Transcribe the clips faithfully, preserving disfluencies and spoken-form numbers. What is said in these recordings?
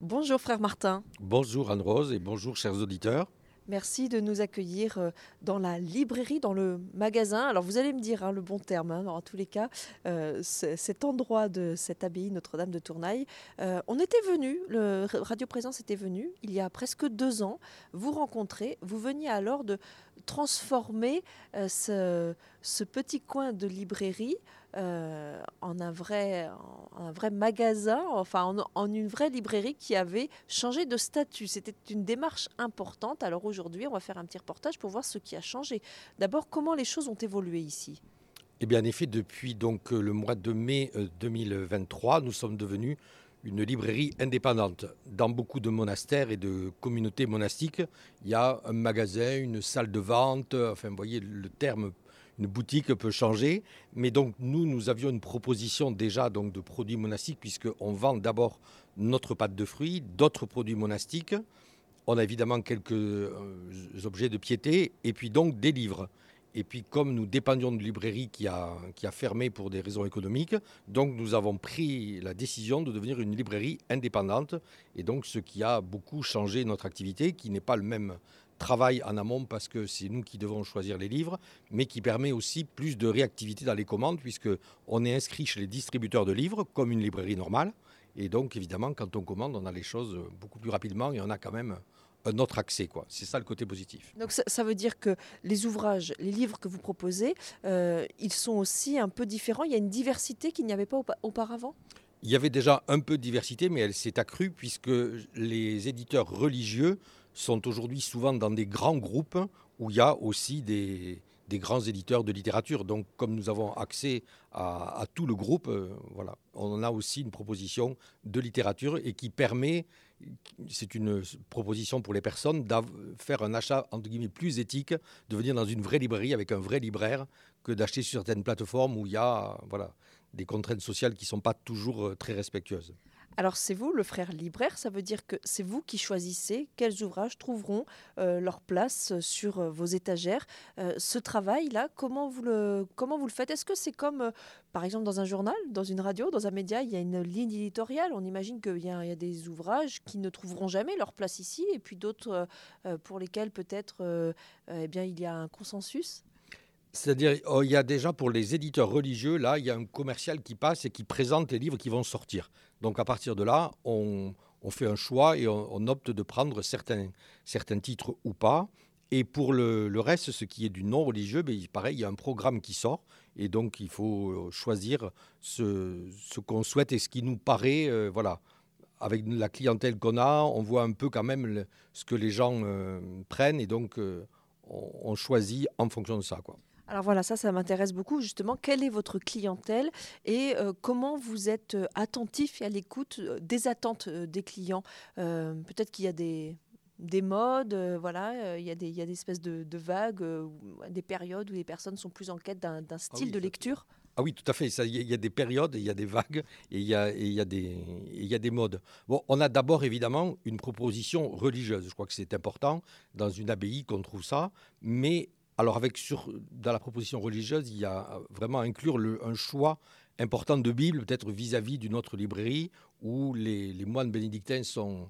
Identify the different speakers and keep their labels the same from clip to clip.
Speaker 1: Bonjour frère Martin,
Speaker 2: Bonjour Anne-Rose et bonjour chers auditeurs.
Speaker 1: merci de nous accueillir euh, dans la librairie, dans le magasin. Alors vous allez me dire hein, le bon terme, hein, en tous les cas, euh, c- cet endroit de cette abbaye Notre-Dame de Tournaille. Euh, on était venu, le Radio Présence était venu il y a presque deux ans, vous rencontrer. Vous veniez alors de transformer euh, ce, ce petit coin de librairie euh, en, un vrai, en un vrai magasin, enfin en, en une vraie librairie qui avait changé de statut. C'était une démarche importante. Alors aujourd'hui, on va faire un petit reportage pour voir ce qui a changé. D'abord, comment les choses ont évolué ici.
Speaker 2: Eh bien en effet, depuis donc euh, le mois de mai euh, deux mille vingt-trois, nous sommes devenus une librairie indépendante. Dans beaucoup de monastères et de communautés monastiques, il y a un magasin, une salle de vente, euh, enfin vous voyez le terme, une boutique peut changer. Mais donc nous, nous avions une proposition déjà donc, de produits monastiques puisqu'on vend d'abord notre pâte de fruits, d'autres produits monastiques. On a évidemment quelques euh, objets de piété et puis donc des livres. Et puis comme nous dépendions de librairie qui a, qui a fermé pour des raisons économiques, donc nous avons pris la décision de devenir une librairie indépendante. Et donc ce qui a beaucoup changé notre activité, qui n'est pas le même travail en amont parce que c'est nous qui devons choisir les livres, mais qui permet aussi plus de réactivité dans les commandes puisqu'on est inscrit chez les distributeurs de livres comme une librairie normale. Et donc évidemment quand on commande, on a les choses beaucoup plus rapidement et on a quand même un autre accès, quoi. C'est ça le côté positif.
Speaker 1: Donc ça, ça veut dire que les ouvrages, les livres que vous proposez, euh, ils sont aussi un peu différents. Il y a une diversité qu'il n'y avait pas aupa- auparavant.
Speaker 2: Il y avait déjà un peu de diversité, mais elle s'est accrue puisque les éditeurs religieux sont aujourd'hui souvent dans des grands groupes où il y a aussi des, des grands éditeurs de littérature. Donc, comme nous avons accès à, à tout le groupe, euh, voilà, on a aussi une proposition de littérature et qui permet, c'est une proposition pour les personnes, de faire un achat entre guillemets plus éthique, de venir dans une vraie librairie avec un vrai libraire que d'acheter sur certaines plateformes où il y a, voilà, des contraintes sociales qui ne sont pas toujours euh, très respectueuses.
Speaker 1: Alors c'est vous, le frère libraire, ça veut dire que c'est vous qui choisissez quels ouvrages trouveront euh, leur place sur euh, vos étagères. Euh, ce travail-là, comment vous le, comment vous le faites? Est-ce que c'est comme, euh, par exemple, dans un journal, dans une radio, dans un média, il y a une ligne éditoriale? On imagine qu'il y a, il y a des ouvrages qui ne trouveront jamais leur place ici, et puis d'autres euh, euh, pour lesquels peut-être euh, euh, eh bien, il y a un consensus.
Speaker 2: C'est-à-dire, oh, il y a déjà pour les éditeurs religieux, là, il y a un commercial qui passe et qui présente les livres qui vont sortir. Donc à partir de là, on, on fait un choix et on, on opte de prendre certains, certains titres ou pas. Et pour le, le reste, ce qui est du non religieux, ben, pareil, il y a un programme qui sort. Et donc il faut choisir ce, ce qu'on souhaite et ce qui nous paraît, euh, voilà. Avec la clientèle qu'on a, on voit un peu quand même le- ce que les gens euh, prennent. Et donc euh, on, on choisit en fonction de ça, quoi.
Speaker 1: Alors voilà, ça, ça m'intéresse beaucoup justement. Quelle est votre clientèle et euh, comment vous êtes euh, attentif et à l'écoute euh, des attentes euh, des clients? Euh, Peut-être qu'il y a des, des modes, euh, voilà, euh, il y a des, il y a des espèces de, de vagues, euh, ou des périodes où les personnes sont plus en quête d'un d'un
Speaker 2: Ah
Speaker 1: style
Speaker 2: oui,
Speaker 1: de
Speaker 2: ça-
Speaker 1: lecture.
Speaker 2: ah oui, tout à fait. Ça, Il y, a il y a des périodes, il y a des vagues et il y a, et il y a des, et il y a des modes. Bon, on a d'abord évidemment une proposition religieuse. Je crois que c'est important dans une abbaye qu'on trouve ça. Mais alors avec sur, dans la proposition religieuse, il y a vraiment à inclure le- un choix important de Bible, peut-être vis-à-vis d'une autre librairie où les, les moines bénédictins sont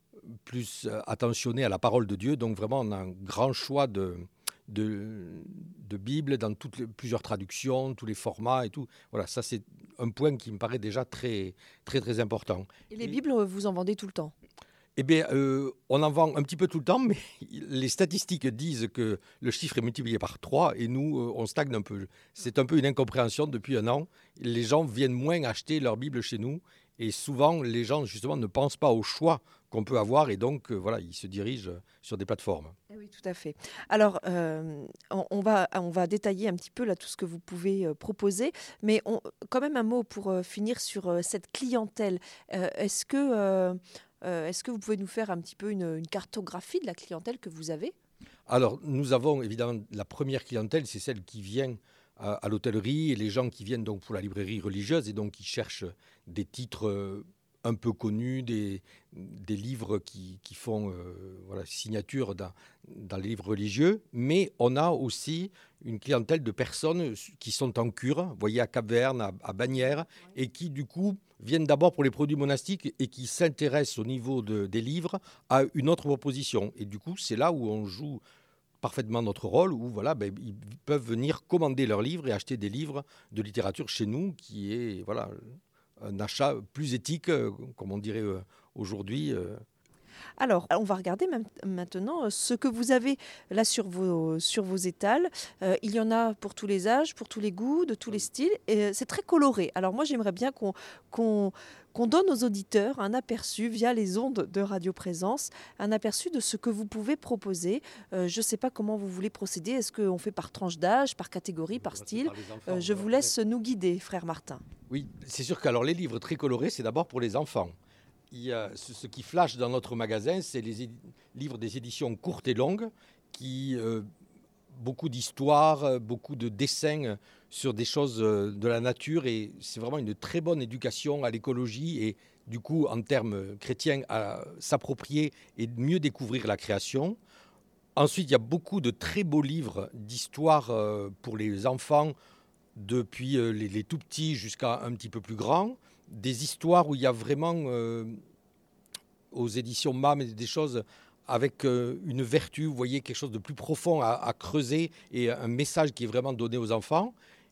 Speaker 2: plus euh, attentionné à la parole de Dieu. Donc vraiment, on a un grand choix de, de, de Bible dans toutes les, plusieurs traductions, tous les formats et tout. Voilà, ça c'est un point qui me paraît déjà très, très, très important.
Speaker 1: Et les
Speaker 2: Et,
Speaker 1: Bibles, euh, vous en vendez tout le temps.
Speaker 2: eh bien, euh, on en vend un petit peu tout le temps, mais les statistiques disent que le chiffre est multiplié par trois et nous, euh, on stagne un peu. C'est un peu une incompréhension depuis un an. Les gens viennent moins acheter leur Bible chez nous et souvent, les gens, justement, ne pensent pas au choix qu'on peut avoir et donc, euh, voilà, ils se dirigent sur des plateformes.
Speaker 1: Eh oui, tout à fait. Alors, euh, on, on va, on va détailler un petit peu là tout ce que vous pouvez euh, proposer, mais on- quand même un mot pour euh, finir sur euh, cette clientèle. Euh, est-ce que, euh, euh, est-ce que vous pouvez nous faire un petit peu une, une cartographie de la clientèle que vous avez?
Speaker 2: Alors, nous avons évidemment la première clientèle, c'est celle qui vient à, à l'hôtellerie et les gens qui viennent donc pour la librairie religieuse et donc qui cherchent des titres euh, un peu connus, des, des livres qui, qui font euh, voilà, signature dans, dans les livres religieux, mais on a aussi une clientèle de personnes qui sont en cure, vous voyez, à Cap-Verne, à, à Bagnères, et qui du coup viennent d'abord pour les produits monastiques et qui s'intéressent au niveau de, des livres à une autre proposition. Et du coup, c'est là où on joue parfaitement notre rôle, où voilà, ben, ils peuvent venir commander leurs livres et acheter des livres de littérature chez nous, qui est voilà, un achat plus éthique, euh, comme on dirait euh, aujourd'hui. Euh.
Speaker 1: Alors, on va regarder même- maintenant euh, ce que vous avez là sur vos, sur vos étals. Euh, il y en a pour tous les âges, pour tous les goûts, de tous les styles. Et euh, c'est très coloré. Alors moi, j'aimerais bien qu'on qu'on, qu'on donne aux auditeurs un aperçu via les ondes de Radio Présence, un aperçu de ce que vous pouvez proposer. Euh, je ne sais pas comment vous voulez procéder. Est-ce qu'on fait par tranche d'âge, par catégorie, par style?
Speaker 2: Par les enfants,
Speaker 1: Euh, Je vous laisse nous guider, frère Martin.
Speaker 2: Oui, c'est sûr que alors, les livres très colorés, c'est d'abord pour les enfants. Il y a, ce, ce qui flash dans notre magasin, c'est les édi- livres des éditions courtes et longues, qui euh, beaucoup d'histoires, euh, beaucoup de dessins sur des choses euh, de la nature, et c'est vraiment une très bonne éducation à l'écologie et du coup, en termes chrétiens, à s'approprier et mieux découvrir la création. Ensuite, il y a beaucoup de très beaux livres d'histoire euh, pour les enfants, depuis euh, les, les tout petits jusqu'à un petit peu plus grands. Des histoires où il y a vraiment, euh, aux éditions M A M, des choses avec euh, une vertu, vous voyez, quelque chose de plus profond à, à creuser et un message qui est vraiment donné aux enfants.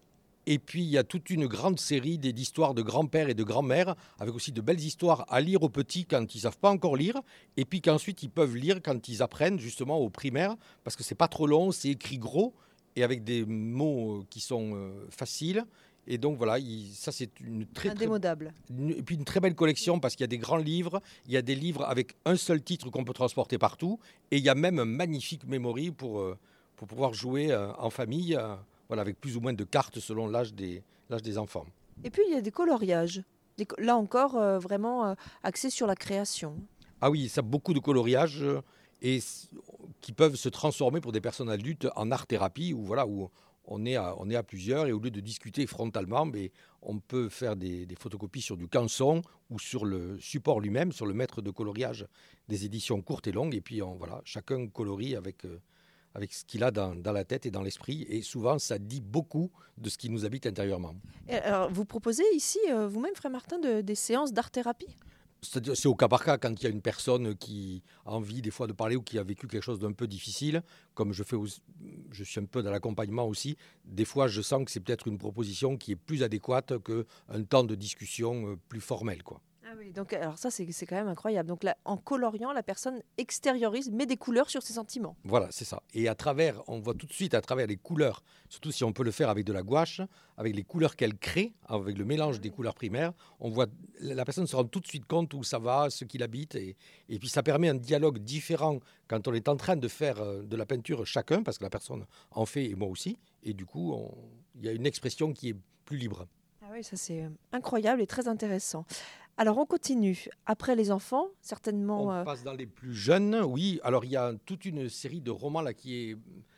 Speaker 2: Et puis, il y a toute une grande série d'histoires de grands-pères et de grands-mères, avec aussi de belles histoires à lire aux petits quand ils ne savent pas encore lire, et puis qu'ensuite ils peuvent lire quand ils apprennent justement au primaire, parce que c'est pas trop long, c'est écrit gros, et avec des mots qui sont euh, faciles. Et donc voilà, il- ça c'est une très, très,
Speaker 1: Indémodable.
Speaker 2: une- et puis une très belle collection, parce qu'il y a des grands livres, il y a des livres avec un seul titre qu'on peut transporter partout, et il y a même un magnifique memory pour, euh, pour pouvoir jouer euh, en famille. euh, voilà, avec plus ou moins de cartes selon l'âge des, l'âge des enfants.
Speaker 1: Et puis, il y a des coloriages. Des co- là encore, euh, vraiment euh, axé sur la création.
Speaker 2: Ah oui, ça a beaucoup de coloriages euh, et s- qui peuvent se transformer pour des personnes adultes en art-thérapie, où, voilà, où on est, à, on est à plusieurs, et au lieu de discuter frontalement, mais on peut faire des, des photocopies sur du canson ou sur le support lui-même, sur le maître de coloriage des éditions courtes et longues. Et puis on, voilà, chacun colorie avec, euh, avec ce qu'il a dans, dans la tête et dans l'esprit. Et souvent, ça dit beaucoup de ce qui nous habite intérieurement.
Speaker 1: Et alors, vous proposez ici, euh, vous-même, frère Martin, de- des séances d'art-thérapie?
Speaker 2: C'est-à-dire, c'est au cas par cas, quand il y a une personne qui a envie des fois de parler ou qui a vécu quelque chose d'un peu difficile, comme je, fais aussi- je suis un peu dans l'accompagnement aussi, des fois je sens que c'est peut-être une proposition qui est plus adéquate qu'un temps de discussion euh, plus formel, quoi.
Speaker 1: Ah oui, donc alors ça, c'est c'est quand même incroyable. Donc là, en coloriant, la personne extériorise, met des couleurs sur ses sentiments.
Speaker 2: Voilà, c'est ça. Et à travers, on voit tout de suite à travers les couleurs, surtout si on peut le faire avec de la gouache, avec les couleurs qu'elle crée, avec le mélange des couleurs primaires, on voit la personne se rend tout de suite compte où ça va, ce qui l'habite, et, et puis ça permet un dialogue différent quand on est en train de faire euh, de la peinture chacun, parce que la personne en fait et moi aussi, et du coup, on- il y a une expression qui est plus libre.
Speaker 1: Ah oui, ça c'est euh, incroyable et très intéressant. Alors on continue. Après les enfants, certainement.
Speaker 2: On
Speaker 1: euh,
Speaker 2: passe dans les plus jeunes, oui. Alors il y a toute une série de romans là qui est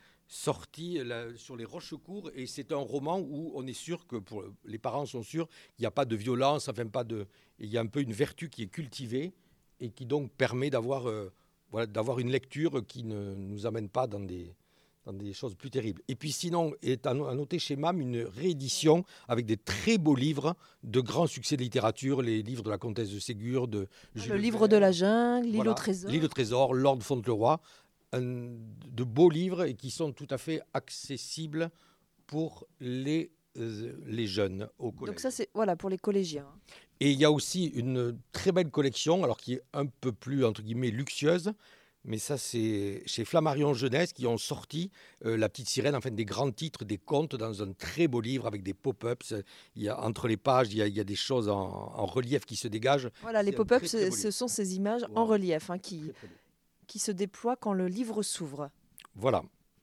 Speaker 2: sorti là, sur les Rochecourt, et c'est un roman où on est sûr que pour les parents sont sûrs qu'il n'y a pas de violence, enfin pas de, il y a un peu une vertu qui est cultivée et qui donc permet d'avoir euh, voilà, d'avoir une lecture qui ne nous amène pas dans des dans des choses plus terribles. Et puis sinon, est à no- à noter chez M A M une réédition avec des très beaux livres de grands succès de littérature, les livres de la comtesse de Ségur, de
Speaker 1: le
Speaker 2: Jules
Speaker 1: livre de
Speaker 2: Verne,
Speaker 1: la jungle, l'île au
Speaker 2: voilà,
Speaker 1: trésor.
Speaker 2: L'île au trésor, Lord Fauntleroy, un- de beaux livres et qui sont tout à fait accessibles pour les, euh, les jeunes au collège.
Speaker 1: Donc ça c'est voilà pour les collégiens.
Speaker 2: Et il y a aussi une très belle collection, alors qui est un peu plus, entre guillemets, luxueuse, mais ça c'est chez Flammarion Jeunesse qui ont sorti euh, La Petite Sirène, enfin des grands titres, des contes dans un très beau livre avec des pop-ups. Il y a, entre les pages, il y a, il y a des choses en, en relief qui se dégagent.
Speaker 1: Voilà, les
Speaker 2: C'est un
Speaker 1: pop-ups,
Speaker 2: très, très
Speaker 1: ce
Speaker 2: beau
Speaker 1: ce
Speaker 2: livre.
Speaker 1: sont ces images en
Speaker 2: Voilà.
Speaker 1: relief hein, qui,
Speaker 2: Très, très beau.
Speaker 1: qui se déploient quand le livre s'ouvre.
Speaker 2: Voilà.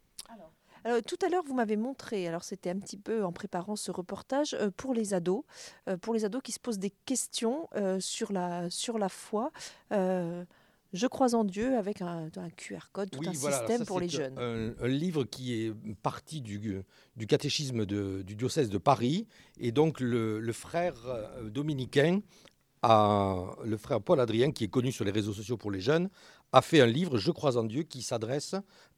Speaker 1: Alors, tout à l'heure, vous m'avez montré, alors c'était un petit peu en préparant ce reportage, euh, pour les ados, euh, pour les ados qui se posent des questions euh, sur, la, sur la foi. Euh, je crois en Dieu avec un, un Q R code, tout
Speaker 2: Oui,
Speaker 1: un
Speaker 2: voilà,
Speaker 1: système
Speaker 2: ça,
Speaker 1: pour les
Speaker 2: c'est
Speaker 1: jeunes.
Speaker 2: Un, un livre qui est parti du, du catéchisme de- du diocèse de Paris. Et donc, le, le frère euh, dominicain a, le frère Paul Adrien, qui est connu sur les réseaux sociaux pour les jeunes, a fait un livre, Je crois en Dieu, qui s'adresse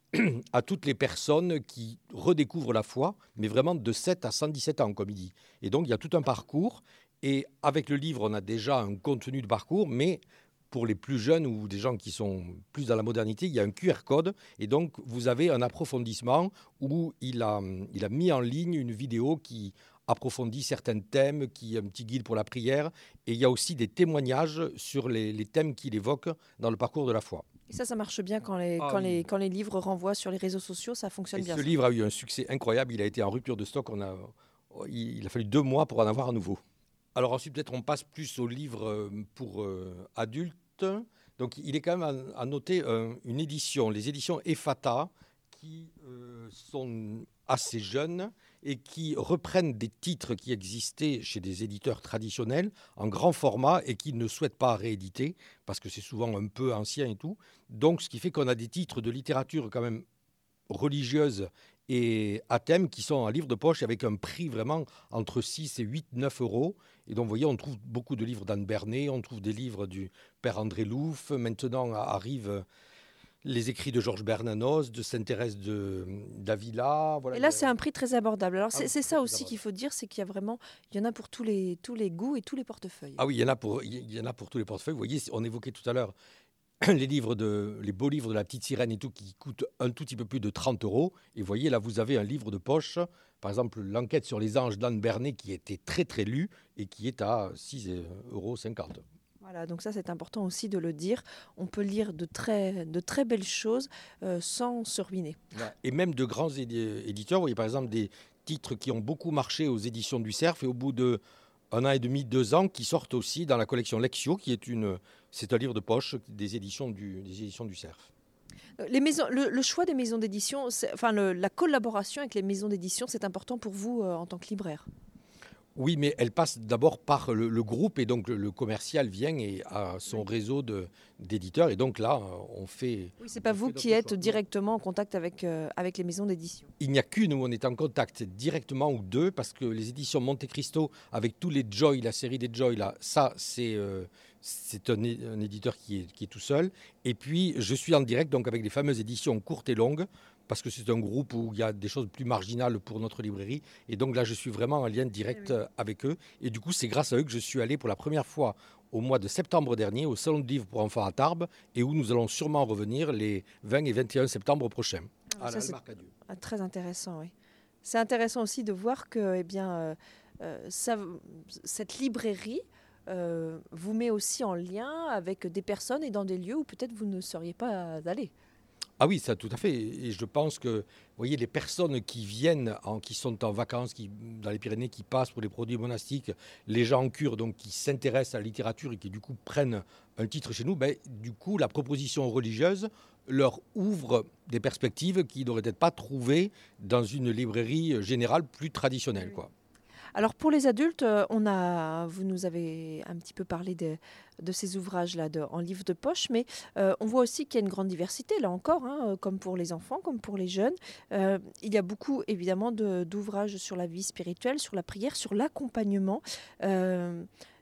Speaker 2: à toutes les personnes qui redécouvrent la foi, mais vraiment de sept à cent dix-sept ans, comme il dit. Et donc, il y a tout un parcours. Et avec le livre, on a déjà un contenu de parcours, mais pour les plus jeunes ou des gens qui sont plus dans la modernité, il y a un Q R code. Et donc, vous avez un approfondissement où il a, il a mis en ligne une vidéo qui approfondit certains thèmes, qui est un petit guide pour la prière. Et il y a aussi des témoignages sur les, les thèmes qu'il évoque dans le parcours de la foi.
Speaker 1: Et ça, ça marche bien quand les,
Speaker 2: Ah
Speaker 1: quand
Speaker 2: oui.
Speaker 1: les, quand les livres renvoient sur les réseaux sociaux, ça fonctionne
Speaker 2: Et
Speaker 1: bien.
Speaker 2: ce
Speaker 1: ça.
Speaker 2: livre a eu un succès incroyable. Il a été en rupture de stock. On a, il a fallu deux mois pour en avoir à nouveau. Alors ensuite, peut-être on passe plus aux livres pour euh, adultes. Donc il est quand même à, à noter euh, une édition, les éditions Ephata, qui euh, sont assez jeunes et qui reprennent des titres qui existaient chez des éditeurs traditionnels en grand format et qui ne souhaitent pas rééditer parce que c'est souvent un peu ancien et tout. Donc ce qui fait qu'on a des titres de littérature quand même religieuse et à thème qui sont en livre de poche avec un prix vraiment entre six et huit, neuf euros. Et donc, vous voyez, on trouve beaucoup de livres d'Anne Bernet, on trouve des livres du père André Louf. Maintenant arrivent les écrits de Georges Bernanos, de Sainte-Thérèse de d'Avila. Voilà,
Speaker 1: Et là,
Speaker 2: a...
Speaker 1: c'est un prix très abordable. Alors,
Speaker 2: ah,
Speaker 1: c'est, c'est ça aussi
Speaker 2: abordable.
Speaker 1: qu'il faut dire, c'est qu'il y a vraiment, il y en a pour tous les, tous les goûts et tous les portefeuilles.
Speaker 2: Ah oui, il y en a pour, il y en a pour tous les portefeuilles. Vous voyez, on évoquait tout à l'heure les livres de, les beaux livres de la petite sirène et tout qui coûtent un tout petit peu plus de trente euros. Et vous voyez, là, vous avez un livre de poche, par exemple, l'enquête sur les anges d'Anne Bernet qui était très très lu et qui est à six euros cinquante.
Speaker 1: Voilà, donc ça c'est important aussi de le dire. On peut lire de très, de très belles choses euh, sans se ruiner.
Speaker 2: Et même de grands éditeurs, vous voyez par exemple des titres qui ont beaucoup marché aux éditions du Cerf et au bout de un an et demi, deux ans, qui sortent aussi dans la collection Lectio, qui est une, c'est un livre de poche des éditions du, des éditions du Cerf.
Speaker 1: Les maisons, le, le choix des maisons d'édition, c'est, enfin le, la collaboration avec les maisons d'édition, c'est important pour vous euh, en tant que libraire.
Speaker 2: Oui, mais elle passe d'abord par le, le groupe et donc le, le commercial vient et a son oui. réseau de, d'éditeurs et donc là on fait.
Speaker 1: Oui, c'est pas vous qui êtes choix. directement en contact avec euh, avec les maisons d'édition.
Speaker 2: Il n'y a qu'une où on est en contact directement ou deux parce que les éditions Monte Cristo avec tous les Joy, la série des Joy là, ça c'est euh, c'est un, un éditeur qui est qui est tout seul. Et puis je suis en direct donc avec les fameuses éditions courtes et longues. Parce que c'est un groupe où il y a des choses plus marginales pour notre librairie. Et donc là, je suis vraiment en lien direct oui. avec eux. Et du coup, c'est grâce à eux que je suis allé pour la première fois au mois de septembre dernier au Salon de livre pour enfants à Tarbes et où nous allons sûrement revenir les vingt et vingt et un septembre prochains.
Speaker 1: Ah, ça, c'est très intéressant, oui. C'est intéressant aussi de voir que eh bien, euh, euh, ça, cette librairie euh, vous met aussi en lien avec des personnes et dans des lieux où peut-être vous ne seriez pas allés.
Speaker 2: Ah oui, ça tout à fait. Et je pense que, vous voyez, les personnes qui viennent, en, qui sont en vacances, qui, dans les Pyrénées, qui passent pour les produits monastiques, les gens en cure, donc qui s'intéressent à la littérature et qui du coup prennent un titre chez nous, ben, du coup, la proposition religieuse leur ouvre des perspectives qu'ils n'auraient peut-être pas trouvées dans une librairie générale plus traditionnelle, quoi.
Speaker 1: Alors pour les adultes, on a, vous nous avez un petit peu parlé de, de ces ouvrages-là de, en livre de poche, mais euh, on voit aussi qu'il y a une grande diversité, là encore, hein, comme pour les enfants, comme pour les jeunes. Euh, il y a beaucoup, évidemment, de, d'ouvrages sur la vie spirituelle, sur la prière, sur l'accompagnement. Euh,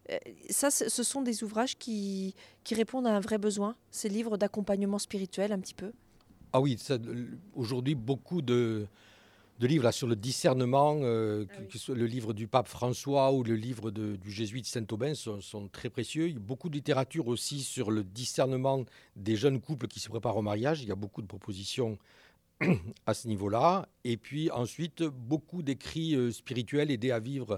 Speaker 1: ça, ce sont des ouvrages qui, qui répondent à un vrai besoin, ces livres d'accompagnement spirituel, un petit peu.
Speaker 2: Ah oui, ça, aujourd'hui, beaucoup de... de livres là, sur le discernement, euh, ah oui. que, que soit le livre du pape François ou le livre de, du jésuite Saint-Aubin sont, sont très précieux. Il y a beaucoup de littérature aussi sur le discernement des jeunes couples qui se préparent au mariage. Il y a beaucoup de propositions à ce niveau-là. Et puis ensuite, beaucoup d'écrits euh, spirituels aidés à vivre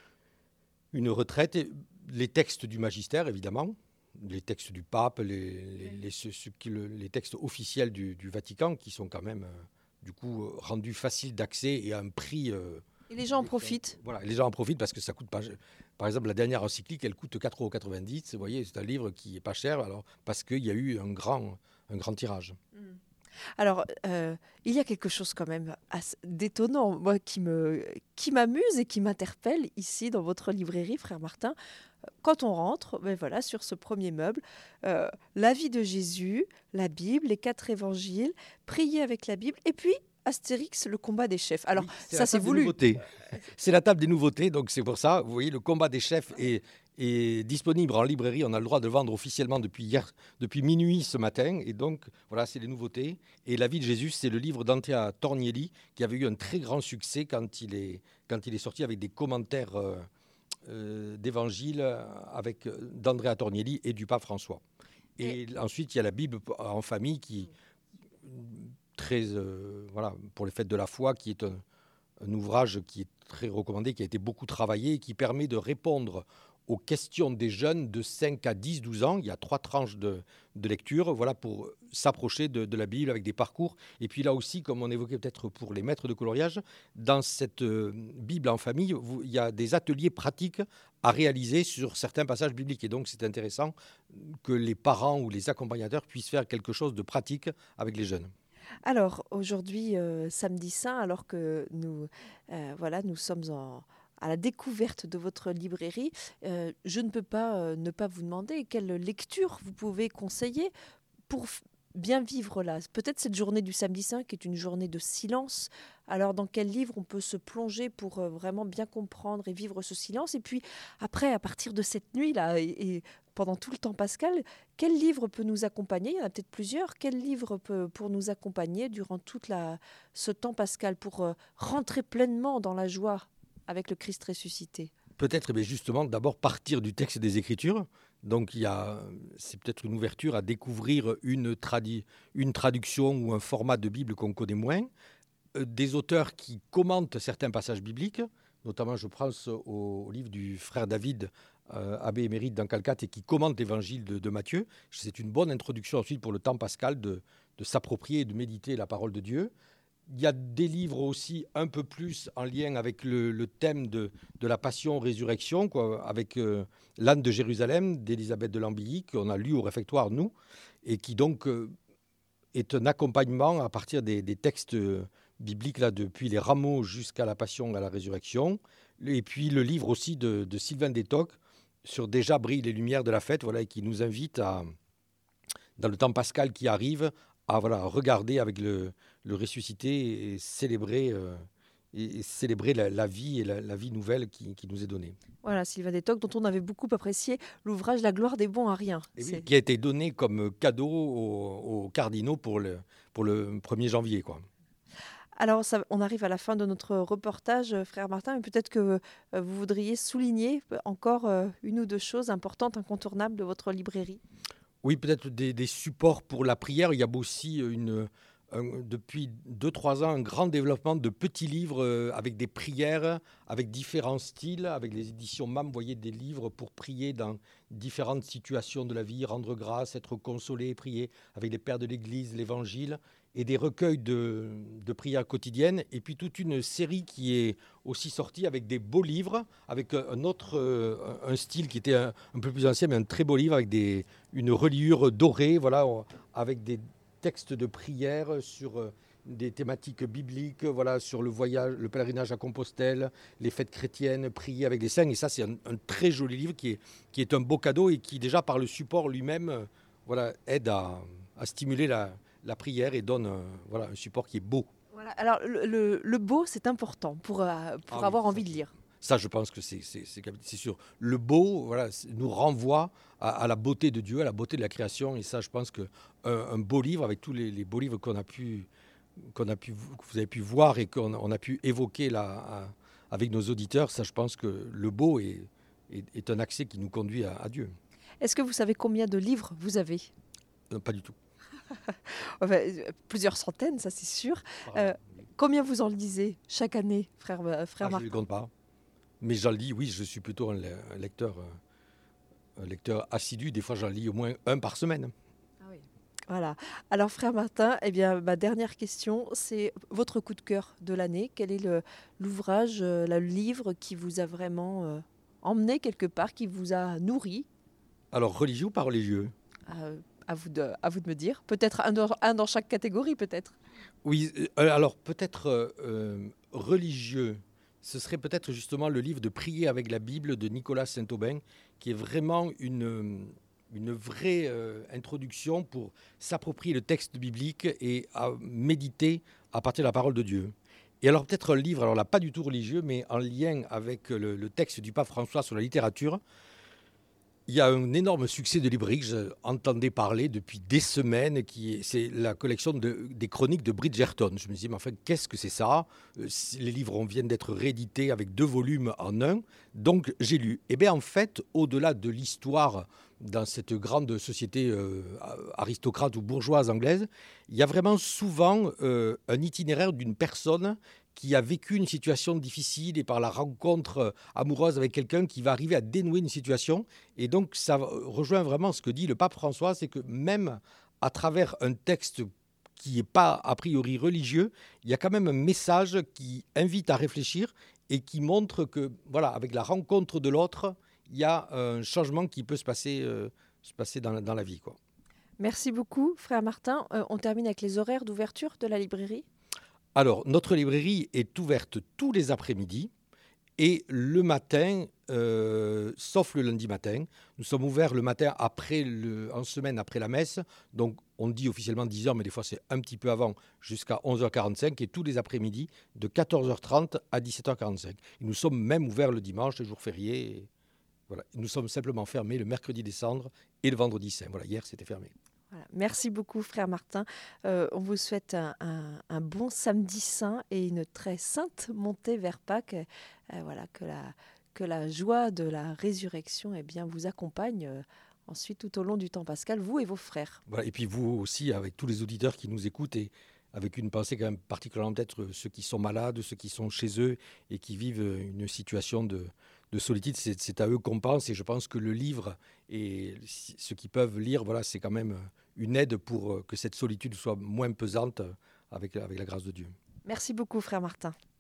Speaker 2: une retraite. Et les textes du magistère, évidemment. Les textes du pape, les, les, les, ce, ce, les textes officiels du, du Vatican qui sont quand même... Euh, du coup, euh, rendu facile d'accès et à un prix... Euh,
Speaker 1: et les gens en profitent.
Speaker 2: Voilà, les gens en profitent parce que ça coûte pas... Par exemple, la dernière encyclique, elle coûte quatre euros quatre-vingt-dix. Vous voyez, c'est un livre qui n'est pas cher alors, parce qu'il y a eu un grand, un grand tirage.
Speaker 1: Mmh. Alors, euh, il y a quelque chose quand même d'étonnant, moi, qui, me, qui m'amuse et qui m'interpelle ici dans votre librairie, frère Martin. Quand on rentre, ben voilà, sur ce premier meuble, euh, la vie de Jésus, la Bible, les quatre évangiles, prier avec la Bible, et puis Astérix, le combat des chefs. Alors, oui, ça, c'est voulu.
Speaker 2: C'est la table des nouveautés, donc c'est pour ça, vous voyez, le combat des chefs est, est disponible en librairie. On a le droit de le vendre officiellement depuis hier, depuis minuit ce matin. Et donc, voilà, c'est les nouveautés. Et La vie de Jésus, c'est le livre d'Andrea Tornielli qui avait eu un très grand succès quand il est, quand il est sorti avec des commentaires euh, euh, d'évangile avec d'Andrea Tornielli et du pape François. Et, et ensuite, il y a la Bible en famille qui très euh, voilà pour les fêtes de la foi, qui est un, un ouvrage qui est très recommandé, qui a été beaucoup travaillé et qui permet de répondre aux questions des jeunes de cinq à dix, douze ans. Il y a trois tranches de, de lecture, voilà, pour s'approcher de, de la Bible avec des parcours. Et puis là aussi, comme on évoquait peut-être pour les maîtres de coloriage, dans cette euh, Bible en famille, vous, il y a des ateliers pratiques à réaliser sur certains passages bibliques. Et donc, c'est intéressant que les parents ou les accompagnateurs puissent faire quelque chose de pratique avec les jeunes.
Speaker 1: Alors, aujourd'hui, euh, samedi saint, alors que nous, euh, voilà, nous sommes en, à la découverte de votre librairie, euh, je ne peux pas euh, ne pas vous demander quelle lecture vous pouvez conseiller pour f- bien vivre là. Peut-être cette journée du samedi saint qui est une journée de silence. Alors, dans quel livre on peut se plonger pour euh, vraiment bien comprendre et vivre ce silence? Et puis, après, à partir de cette nuit-là, et, et pendant tout le temps pascal, quel livre peut nous accompagner? Il y en a peut-être plusieurs. Quel livre peut pour nous accompagner durant tout ce temps pascal, pour euh, rentrer pleinement dans la joie avec le Christ ressuscité?
Speaker 2: Peut-être, mais justement, d'abord partir du texte des Écritures. Donc, il y a, c'est peut-être une ouverture à découvrir une, tradi- une traduction ou un format de Bible qu'on connaît moins. Euh, Des auteurs qui commentent certains passages bibliques, notamment, je pense au, au livre du frère David, euh, abbé émérite dans Calcate, et qui commente l'évangile de, de Matthieu. C'est une bonne introduction ensuite pour le temps pascal de, de s'approprier et de méditer la parole de Dieu. Il y a des livres aussi un peu plus en lien avec le, le thème de, de la passion-résurrection, quoi, avec euh, l'âne de Jérusalem d'Élisabeth de Lambilly, qu'on a lu au réfectoire, nous, et qui donc euh, est un accompagnement à partir des, des textes euh, bibliques, là, depuis les rameaux jusqu'à la passion, à la résurrection. Et puis le livre aussi de, de Sylvain Détoc sur Déjà brillent les lumières de la fête, voilà, et qui nous invite à, dans le temps pascal qui arrive, à voilà, regarder avec le, le ressuscité et célébrer, euh, et, et célébrer la, la vie et la, la vie nouvelle qui, qui nous est donnée.
Speaker 1: Voilà, Sylvain Détoc, dont on avait beaucoup apprécié l'ouvrage La gloire des bons à rien.
Speaker 2: Et oui,
Speaker 1: C'est...
Speaker 2: qui a été donné comme cadeau aux, aux cardinaux pour le, pour le premier janvier, quoi.
Speaker 1: Alors, ça, on arrive à la fin de notre reportage, euh, frère Martin, mais peut-être que euh, vous voudriez souligner euh, encore euh, une ou deux choses importantes, incontournables de votre librairie.
Speaker 2: Oui, peut-être des, des supports pour la prière. Il y a aussi une, un- depuis deux trois ans un grand développement de petits livres euh, avec des prières, avec différents styles, avec les éditions M A M. Vous voyez, des livres pour prier dans différentes situations de la vie, rendre grâce, être consolé, prier avec les pères de l'Église, l'Évangile, et des recueils de, de prières quotidiennes. Et puis toute une série qui est aussi sortie avec des beaux livres, avec un autre euh, un style qui était un, un peu plus ancien, mais un très beau livre avec des, une reliure dorée, voilà, avec des textes de prière sur euh, des thématiques bibliques, voilà, sur le voyage, le pèlerinage à Compostelle, les fêtes chrétiennes, prier avec des saints. Et ça, c'est un, un très joli livre qui est, qui est un beau cadeau et qui, déjà, par le support lui-même, euh, voilà, aide à, à stimuler la, la prière et donne euh, voilà, un support qui est beau.
Speaker 1: Voilà. Alors, le, le- le beau, c'est important pour, euh, pour
Speaker 2: Ah oui,
Speaker 1: avoir
Speaker 2: ça,
Speaker 1: envie de lire.
Speaker 2: Ça, je pense que c'est, c'est, c'est, c'est sûr. Le beau, voilà, c'est- nous renvoie à, à la beauté de Dieu, à la beauté de la création. Et ça, je pense qu'un un beau livre, avec tous les, les beaux livres qu'on a pu, qu'on a pu, que vous avez pu voir et qu'on on a pu évoquer là, à- avec nos auditeurs, ça, je pense que le beau est, est, est un accès qui nous conduit à, à Dieu.
Speaker 1: Est-ce que vous savez combien de livres vous avez?
Speaker 2: Non, pas du tout.
Speaker 1: Enfin, euh, plusieurs centaines, ça c'est sûr. Euh, combien vous en lisez chaque année, frère, euh, frère
Speaker 2: Ah, je ne les
Speaker 1: Martin?
Speaker 2: compte pas. Mais j'en lis, oui, je suis plutôt un, le- un lecteur, euh, un lecteur assidu. Des fois, j'en lis au moins un par semaine.
Speaker 1: Voilà. Alors, frère Martin, eh bien, ma dernière question, c'est votre coup de cœur de l'année. Quel est le- l'ouvrage, euh, le livre qui vous a vraiment euh, emmené quelque part, qui vous a nourri?
Speaker 2: Alors, religieux ou pas religieux?
Speaker 1: Euh, à vous de, à vous de me dire. Peut-être un dans, un dans chaque catégorie, peut-être.
Speaker 2: Oui, euh, alors peut-être euh, euh, religieux. Ce serait peut-être justement le livre de Prier avec la Bible de Nicolas Saint-Aubin, qui est vraiment une, euh, une vraie euh, introduction pour s'approprier le texte biblique et à méditer à partir de la parole de Dieu. Et alors peut-être un livre, alors là pas du tout religieux, mais en lien avec le, le texte du pape François sur la littérature, Il y a un énorme succès de librairie que j'entendais parler depuis des semaines, qui est, c'est la collection de- des chroniques de Bridgerton. Je me disais, mais enfin, qu'est-ce que c'est ça? Euh, si Les livres on viennent d'être réédités avec deux volumes en un, donc j'ai lu. Et bien en fait, au-delà de l'histoire dans cette grande société euh, aristocrate ou bourgeoise anglaise, il y a vraiment souvent euh, un itinéraire d'une personne qui a vécu une situation difficile et par la rencontre euh, amoureuse avec quelqu'un qui va arriver à dénouer une situation. Et donc, ça rejoint vraiment ce que dit le pape François, c'est que même à travers un texte qui n'est pas a priori religieux, il y a quand même un message qui invite à réfléchir et qui montre que, voilà, avec la rencontre de l'autre, il y a un changement qui peut se passer, euh, se passer dans, la- dans la vie, quoi.
Speaker 1: Merci beaucoup, frère Martin. Euh, on termine avec les horaires d'ouverture de la librairie.
Speaker 2: Alors, notre librairie est ouverte tous les après-midi. Et le matin, euh, sauf le lundi matin, nous sommes ouverts le matin après le, en semaine après la messe. Donc on dit officiellement dix heures, mais des fois c'est un petit peu avant, jusqu'à onze heures quarante-cinq. Et tous les après-midi, de quatorze heures trente à dix-sept heures quarante-cinq. Et nous sommes même ouverts le dimanche, les jours fériés. Et voilà. Nous sommes simplement fermés le mercredi des cendres et le vendredi saint. Voilà, hier c'était fermé.
Speaker 1: Voilà. Merci beaucoup, frère Martin. Euh, on vous souhaite un, un- un bon samedi saint et une très sainte montée vers Pâques. Euh, voilà, que la, que la joie de la résurrection eh bien, vous accompagne euh, ensuite tout au long du temps pascal, vous et vos frères.
Speaker 2: Voilà. Et puis vous aussi, avec tous les auditeurs qui nous écoutent, et avec une pensée quand même particulièrement peut-être ceux qui sont malades, ceux qui sont chez eux et qui vivent une situation de, de solitude, c'est c'est à eux qu'on pense. Et je pense que le livre et si- ceux qui peuvent lire, voilà, c'est quand même une aide pour euh, que cette solitude soit moins pesante avec, avec la grâce de Dieu.
Speaker 1: Merci beaucoup, frère Martin.